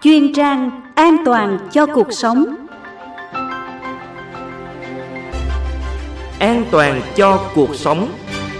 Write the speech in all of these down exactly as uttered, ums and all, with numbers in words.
chuyên trang an toàn cho cuộc sống. An toàn cho cuộc sống.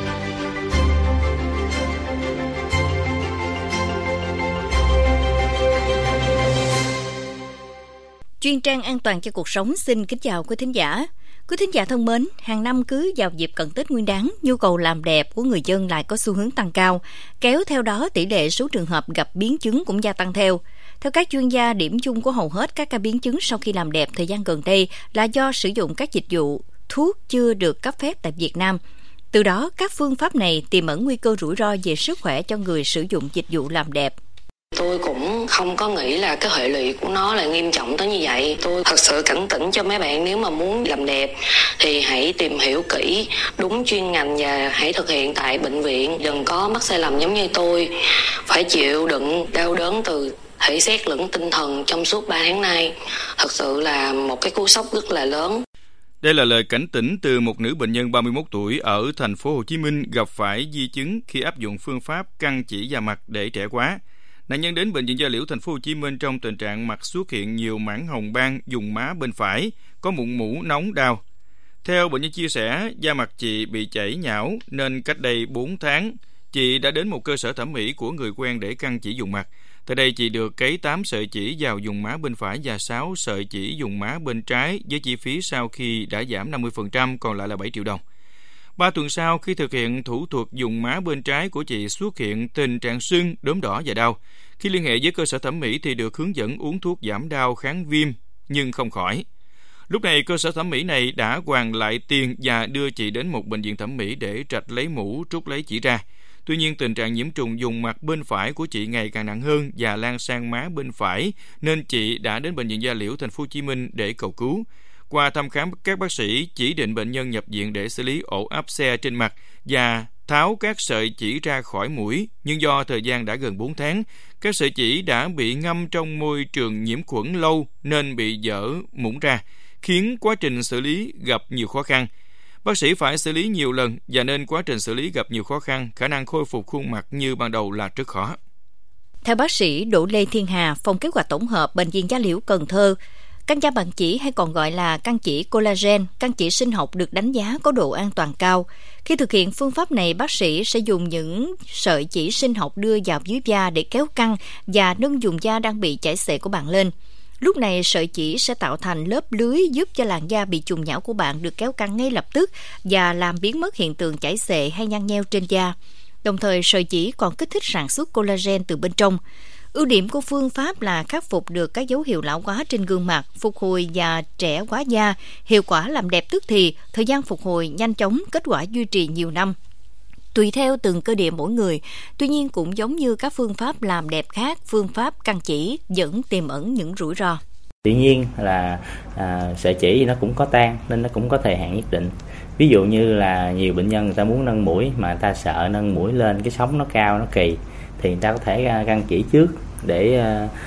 Chuyên trang an toàn cho cuộc sống xin kính chào quý thính giả. Quý thính giả thân mến, hàng năm cứ vào dịp cận Tết Nguyên đán, nhu cầu làm đẹp của người dân lại có xu hướng tăng cao, kéo theo đó tỷ lệ số trường hợp gặp biến chứng cũng gia tăng theo. Theo các chuyên gia, điểm chung của hầu hết các ca biến chứng sau khi làm đẹp thời gian gần đây là do sử dụng các dịch vụ, thuốc chưa được cấp phép tại Việt Nam. Từ đó, các phương pháp này tiềm ẩn nguy cơ rủi ro về sức khỏe cho người sử dụng dịch vụ làm đẹp. Tôi cũng không có nghĩ là cái hệ lụy của nó là nghiêm trọng tới như vậy. Tôi thật sự cảnh tỉnh cho mấy bạn, nếu mà muốn làm đẹp thì hãy tìm hiểu kỹ, đúng chuyên ngành và hãy thực hiện tại bệnh viện. Đừng có mắc sai lầm giống như tôi, phải chịu đựng đau đớn từ thể xác lẫn tinh thần trong suốt ba tháng nay. Thật sự là một cái cú sốc rất là lớn. Đây là lời cảnh tỉnh từ một nữ bệnh nhân ba mươi mốt tuổi ở thành phố Hồ Chí Minh gặp phải di chứng khi áp dụng phương pháp căng chỉ da mặt để trẻ hóa. Nạn nhân đến bệnh viện Da Liễu thành phố Hồ Chí Minh trong tình trạng mặt xuất hiện nhiều mảng hồng ban vùng má bên phải, có mụn mủ nóng đau. Theo bệnh nhân chia sẻ, da mặt chị bị chảy nhão nên cách đây bốn tháng, chị đã đến một cơ sở thẩm mỹ của người quen để căng chỉ vùng mặt. Tại đây chị được cấy tám sợi chỉ vào vùng má bên phải và sáu sợi chỉ vùng má bên trái với chi phí sau khi đã giảm năm mươi phần trăm còn lại là bảy triệu đồng. Ba tuần sau, khi thực hiện thủ thuật vùng má bên trái của chị xuất hiện tình trạng sưng, đốm đỏ và đau. Khi liên hệ với cơ sở thẩm mỹ thì được hướng dẫn uống thuốc giảm đau kháng viêm nhưng không khỏi. Lúc này cơ sở thẩm mỹ này đã hoàn lại tiền và đưa chị đến một bệnh viện thẩm mỹ để trạch lấy mũ, trút lấy chỉ ra. Tuy nhiên tình trạng nhiễm trùng vùng mặt bên phải của chị ngày càng nặng hơn và lan sang má bên phải nên chị đã đến bệnh viện Da Liễu thành phố Hồ Chí Minh để cầu cứu. Qua thăm khám, các bác sĩ chỉ định bệnh nhân nhập viện để xử lý ổ áp xe trên mặt và tháo các sợi chỉ ra khỏi mũi, nhưng do thời gian đã gần bốn tháng, các sợi chỉ đã bị ngâm trong môi trường nhiễm khuẩn lâu nên bị dở mụn ra, khiến quá trình xử lý gặp nhiều khó khăn. Bác sĩ phải xử lý nhiều lần và nên quá trình xử lý gặp nhiều khó khăn, khả năng khôi phục khuôn mặt như ban đầu là rất khó. Theo bác sĩ Đỗ Lê Thiên Hà, phòng kế hoạch tổng hợp Bệnh viện Da Liễu Cần Thơ, căng da bằng chỉ hay còn gọi là căng chỉ collagen, căng chỉ sinh học được đánh giá có độ an toàn cao. Khi thực hiện phương pháp này, bác sĩ sẽ dùng những sợi chỉ sinh học đưa vào dưới da để kéo căng và nâng vùng da đang bị chảy xệ của bạn lên. Lúc này, sợi chỉ sẽ tạo thành lớp lưới giúp cho làn da bị trùng nhão của bạn được kéo căng ngay lập tức và làm biến mất hiện tượng chảy xệ hay nhăn nheo trên da. Đồng thời, sợi chỉ còn kích thích sản xuất collagen từ bên trong. Ưu điểm của phương pháp là khắc phục được các dấu hiệu lão hóa trên gương mặt, phục hồi và trẻ hóa da, hiệu quả làm đẹp tức thì, thời gian phục hồi nhanh chóng, kết quả duy trì nhiều năm. Tùy theo từng cơ địa mỗi người, tuy nhiên cũng giống như các phương pháp làm đẹp khác, phương pháp căng chỉ vẫn tiềm ẩn những rủi ro. Tuy nhiên là à, sợi chỉ nó cũng có tan nên nó cũng có thời hạn nhất định. Ví dụ như là nhiều bệnh nhân người ta muốn nâng mũi mà người ta sợ nâng mũi lên cái sóng nó cao, nó kỳ, thì người ta có thể căng chỉ trước để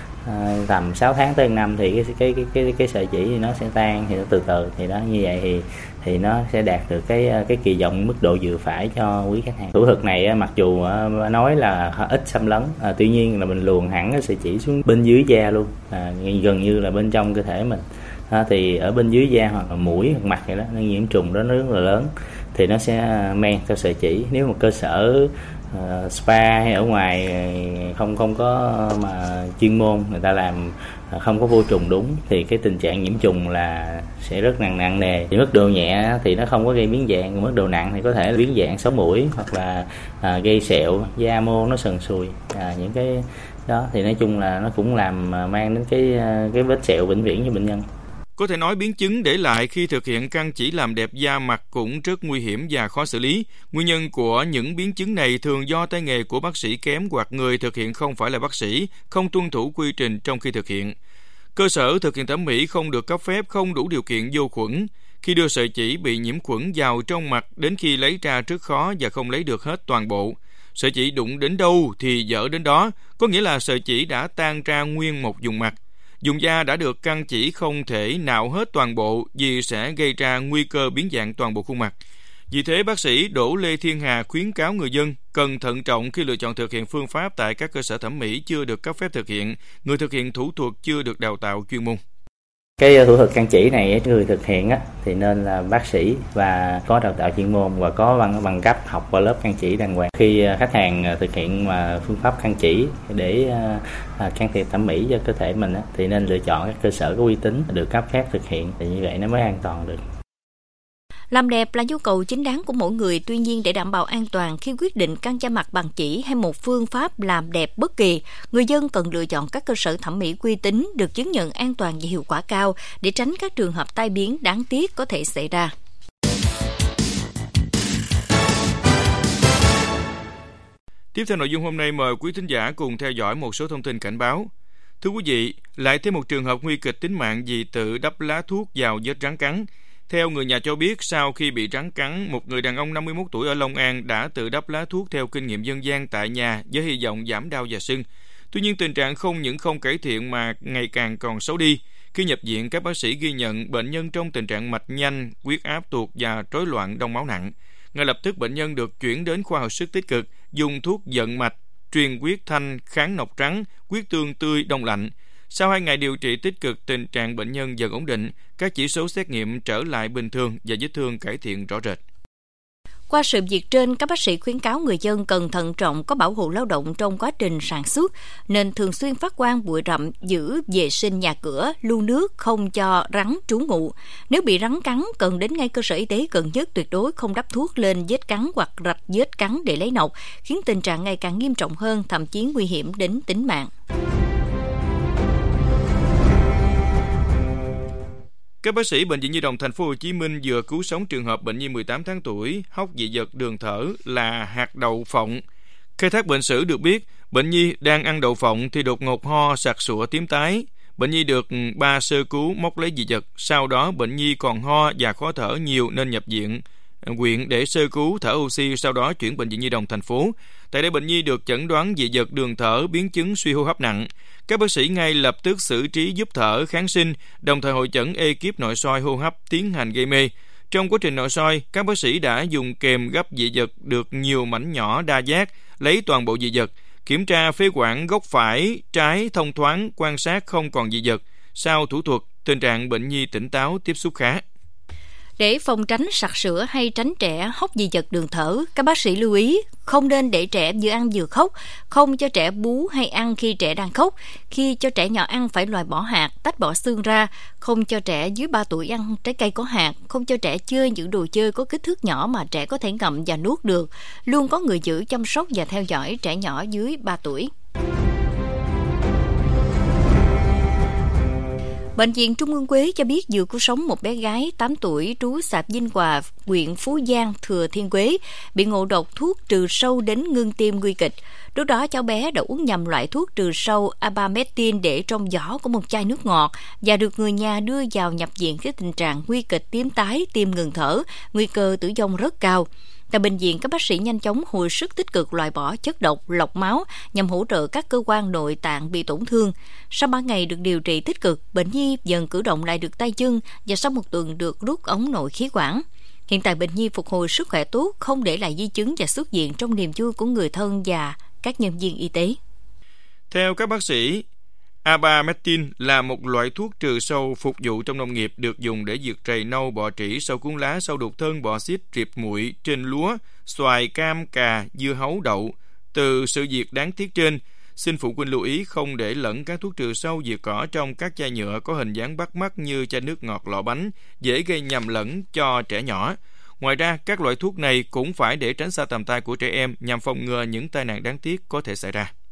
uh, tầm sáu tháng tới một năm thì cái cái cái cái cái sợi chỉ thì nó sẽ tan, thì nó từ từ thì đó, như vậy thì thì nó sẽ đạt được cái cái kỳ vọng mức độ vừa phải cho quý khách hàng. Thủ thuật này mặc dù uh, nói là ít xâm lấn, uh, tuy nhiên là mình luồn hẳn cái sợi chỉ xuống bên dưới da luôn, uh, gần như là bên trong cơ thể mình. Uh, thì ở bên dưới da hoặc là mũi hoặc mặt này đó, nó nhiễm trùng đó nó rất là lớn thì nó sẽ men theo sợi chỉ. Nếu mà cơ sở Uh, spa hay ở ngoài không không có mà chuyên môn người ta làm uh, không có vô trùng đúng thì cái tình trạng nhiễm trùng là sẽ rất nặng nặng nề. Thì mức độ nhẹ thì nó không có gây biến dạng, mức độ nặng thì có thể biến dạng sống mũi hoặc là uh, gây sẹo da mô nó sần sùi, uh, những cái đó thì nói chung là nó cũng làm uh, mang đến cái uh, cái vết sẹo vĩnh viễn cho bệnh nhân. Có thể nói biến chứng để lại khi thực hiện căng chỉ làm đẹp da mặt cũng rất nguy hiểm và khó xử lý. Nguyên nhân của những biến chứng này thường do tay nghề của bác sĩ kém hoặc người thực hiện không phải là bác sĩ, không tuân thủ quy trình trong khi thực hiện. Cơ sở thực hiện thẩm mỹ không được cấp phép, không đủ điều kiện vô khuẩn. Khi đưa sợi chỉ bị nhiễm khuẩn vào trong mặt, đến khi lấy ra rất khó và không lấy được hết toàn bộ. Sợi chỉ đụng đến đâu thì dở đến đó, có nghĩa là sợi chỉ đã tan ra nguyên một vùng mặt. Vùng da đã được căng chỉ không thể nạo hết toàn bộ vì sẽ gây ra nguy cơ biến dạng toàn bộ khuôn mặt. Vì thế, bác sĩ Đỗ Lê Thiên Hà khuyến cáo người dân cần thận trọng khi lựa chọn thực hiện phương pháp tại các cơ sở thẩm mỹ chưa được cấp phép thực hiện, người thực hiện thủ thuật chưa được đào tạo chuyên môn. Cái thủ thuật căn chỉ này người thực hiện á, thì nên là bác sĩ và có đào tạo chuyên môn và có bằng bằng cấp học qua lớp căn chỉ đàng hoàng. Khi khách hàng thực hiện mà phương pháp căn chỉ để à, can thiệp thẩm mỹ cho cơ thể mình á, thì nên lựa chọn các cơ sở có uy tín được cấp phép thực hiện, thì như vậy nó mới an toàn được. Làm đẹp là nhu cầu chính đáng của mỗi người, tuy nhiên để đảm bảo an toàn khi quyết định căng da mặt bằng chỉ hay một phương pháp làm đẹp bất kỳ, người dân cần lựa chọn các cơ sở thẩm mỹ uy tín được chứng nhận an toàn và hiệu quả cao để tránh các trường hợp tai biến đáng tiếc có thể xảy ra. Tiếp theo nội dung hôm nay, mời quý thính giả cùng theo dõi một số thông tin cảnh báo. Thưa quý vị, lại thêm một trường hợp nguy kịch tính mạng vì tự đắp lá thuốc vào vết rắn cắn. Theo người nhà cho biết, sau khi bị rắn cắn, một người đàn ông năm mươi mốt tuổi ở Long An đã tự đắp lá thuốc theo kinh nghiệm dân gian tại nhà với hy vọng giảm đau và sưng. Tuy nhiên, tình trạng không những không cải thiện mà ngày càng còn xấu đi. Khi nhập viện, các bác sĩ ghi nhận bệnh nhân trong tình trạng mạch nhanh, huyết áp tụt và rối loạn đông máu nặng. Ngay lập tức, bệnh nhân được chuyển đến khoa hồi sức tích cực, dùng thuốc vận mạch, truyền huyết thanh, kháng nọc trắng, huyết tương tươi đông lạnh. Sau hai ngày điều trị tích cực, tình trạng bệnh nhân dần ổn định, các chỉ số xét nghiệm trở lại bình thường và vết thương cải thiện rõ rệt. Qua sự việc trên, các bác sĩ khuyến cáo người dân cần thận trọng có bảo hộ lao động trong quá trình sản xuất, nên thường xuyên phát quang bụi rậm, giữ vệ sinh nhà cửa, lu nước, không cho rắn trú ngụ. Nếu bị rắn cắn, cần đến ngay cơ sở y tế gần nhất, tuyệt đối không đắp thuốc lên vết cắn hoặc rạch vết cắn để lấy nọc, khiến tình trạng ngày càng nghiêm trọng hơn, thậm chí nguy hiểm đến tính mạng. Các bác sĩ Bệnh viện Nhi đồng Thành phố Hồ Chí Minh vừa cứu sống trường hợp bệnh nhi mười tám tháng tuổi hóc dị vật đường thở là hạt đậu phộng. Khai thác bệnh sử được biết, bệnh nhi đang ăn đậu phộng thì đột ngột ho, sặc sụa tím tái. Bệnh nhi được ba sơ cứu móc lấy dị vật, sau đó bệnh nhi còn ho và khó thở nhiều nên nhập viện huyện để sơ cứu thở oxy, sau đó chuyển Bệnh viện Nhi đồng thành phố. Tại đây bệnh nhi được chẩn đoán dị vật đường thở, biến chứng suy hô hấp nặng. Các bác sĩ ngay lập tức xử trí giúp thở, kháng sinh, đồng thời hội chẩn ekip nội soi hô hấp tiến hành gây mê. Trong quá trình nội soi, các bác sĩ đã dùng kềm gấp dị vật được nhiều mảnh nhỏ đa giác, lấy toàn bộ dị vật, kiểm tra phế quản góc phải, trái thông thoáng, quan sát không còn dị vật. Sau thủ thuật, tình trạng bệnh nhi tỉnh táo, tiếp xúc khá. Để phòng tránh sặc sữa hay tránh trẻ hóc dị vật đường thở, các bác sĩ lưu ý không nên để trẻ vừa ăn vừa khóc, không cho trẻ bú hay ăn khi trẻ đang khóc. Khi cho trẻ nhỏ ăn phải loại bỏ hạt, tách bỏ xương ra, không cho trẻ dưới ba tuổi ăn trái cây có hạt, không cho trẻ chơi những đồ chơi có kích thước nhỏ mà trẻ có thể ngậm và nuốt được. Luôn có người giữ chăm sóc và theo dõi trẻ nhỏ dưới ba tuổi. Bệnh viện Trung ương Quế cho biết vừa cứu sống một bé gái tám tuổi trú xã Vinh Hòa, huyện Phú Giang, Thừa Thiên Huế, bị ngộ độc thuốc trừ sâu đến ngưng tim nguy kịch. Lúc đó cháu bé đã uống nhầm loại thuốc trừ sâu Ivermectin để trong vỏ của một chai nước ngọt và được người nhà đưa vào nhập viện với tình trạng nguy kịch, tím tái, tim ngừng thở, nguy cơ tử vong rất cao. Tại bệnh viện, các bác sĩ nhanh chóng hồi sức tích cực loại bỏ chất độc, lọc máu nhằm hỗ trợ các cơ quan nội tạng bị tổn thương. Sau ba ngày được điều trị tích cực, bệnh nhi dần cử động lại được tay chân và sau một tuần được rút ống nội khí quản. Hiện tại bệnh nhi phục hồi sức khỏe tốt, không để lại di chứng và xuất viện trong niềm vui của người thân và các nhân viên y tế. Theo các bác sĩ, Ivermectin là một loại thuốc trừ sâu phục vụ trong nông nghiệp, được dùng để diệt trầy nâu, bọ trĩ, sâu cuốn lá, sâu đục thân, bọ xít, triệp muội trên lúa, xoài, cam, cà, dưa hấu, đậu. Từ sự việc đáng tiếc trên, xin phụ huynh lưu ý không để lẫn các thuốc trừ sâu diệt cỏ trong các chai nhựa có hình dáng bắt mắt như chai nước ngọt, lọ bánh, dễ gây nhầm lẫn cho trẻ nhỏ. Ngoài ra, các loại thuốc này cũng phải để tránh xa tầm tay của trẻ em nhằm phòng ngừa những tai nạn đáng tiếc có thể xảy ra.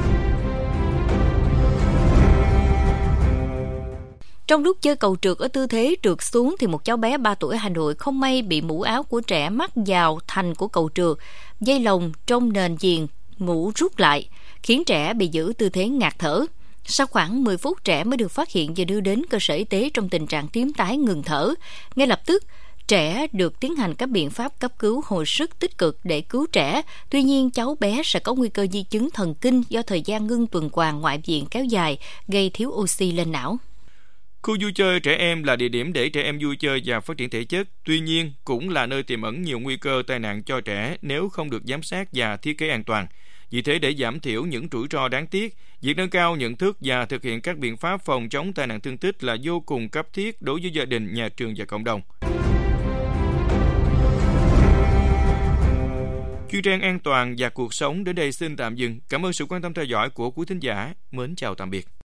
Trong lúc chơi cầu trượt ở tư thế trượt xuống thì một cháu bé ba tuổi Hà Nội không may bị mũ áo của trẻ mắc vào thành của cầu trượt, dây lồng trong nền viền mũ rút lại, khiến trẻ bị giữ tư thế ngạt thở. Sau khoảng mười phút, trẻ mới được phát hiện và đưa đến cơ sở y tế trong tình trạng tím tái, ngừng thở. Ngay lập tức, trẻ được tiến hành các biện pháp cấp cứu hồi sức tích cực để cứu trẻ. Tuy nhiên, cháu bé sẽ có nguy cơ di chứng thần kinh do thời gian ngưng tuần hoàn ngoại viện kéo dài, gây thiếu oxy lên não. Khu vui chơi trẻ em là địa điểm để trẻ em vui chơi và phát triển thể chất, tuy nhiên cũng là nơi tiềm ẩn nhiều nguy cơ tai nạn cho trẻ nếu không được giám sát và thiết kế an toàn. Vì thế, để giảm thiểu những rủi ro đáng tiếc, việc nâng cao nhận thức và thực hiện các biện pháp phòng chống tai nạn thương tích là vô cùng cấp thiết đối với gia đình, nhà trường và cộng đồng. Chuyên trang An toàn và cuộc sống đến đây xin tạm dừng. Cảm ơn sự quan tâm theo dõi của quý thính giả. Mến chào tạm biệt.